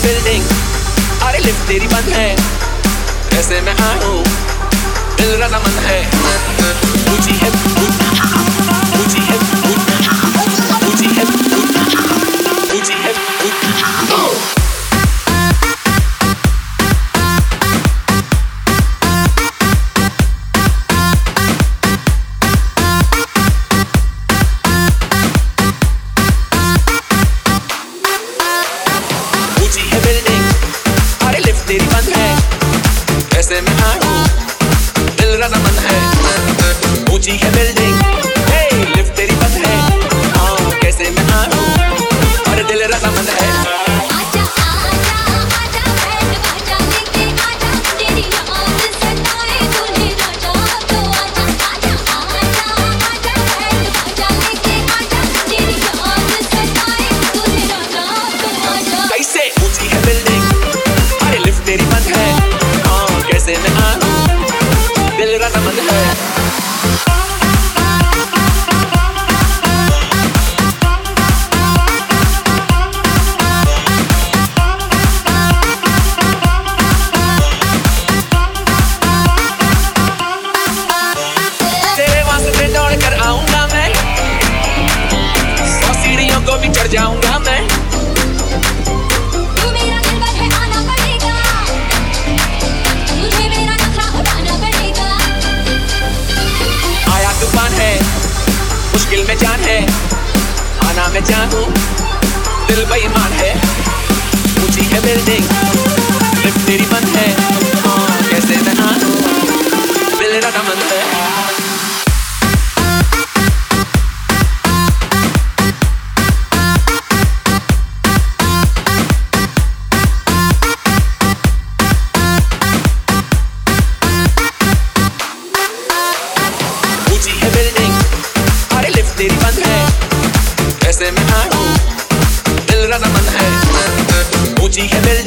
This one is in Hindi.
बिल्डिंग, अरे लिफ्ट तेरी बंद है, कैसे मैं आऊं, दिल रजामंद है। ऊंची है ऊंची है ऊंची है ऊंची है तेरी बंद है, कैसे मैं आऊं, दिल रजामंद है। ऊंची है बिल्डिंग, हे लिफ्ट तेरी बंद है, हाँ कैसे मैं आऊं, और दिल रजामंद है। आजा आजा आजा बैंड बाजा लेके आजा, तेरी याद सताए दूल्हे राजा तो आजा। आजा आजा आजा बैंड बाजा लेके आजा, तेरी याद सताए दूल्हे राजा तो आजा। कैसे ऊंची है बिल्डिंग, लिफ्ट तेरी बंद है, हाँ कैसे मैं आऊं, दिल रजामंद है। तेरे वास्ते दौड़ कर आऊंगा मैं, 100 सीढ़ियों को भी चढ़ जाऊंगा मैं। तूफान है, मुश्किल में जान है, आना मैं चाहूं, दिल बेईमान है। ऊंची है बिल्डिंग, लिफ्ट तेरी बंद है, हाँ कैसे मैं आऊं, दिल रजामंद है। तेरी बंद है, कैसे मैं आऊं, दिल रजामंद है। ऊंची है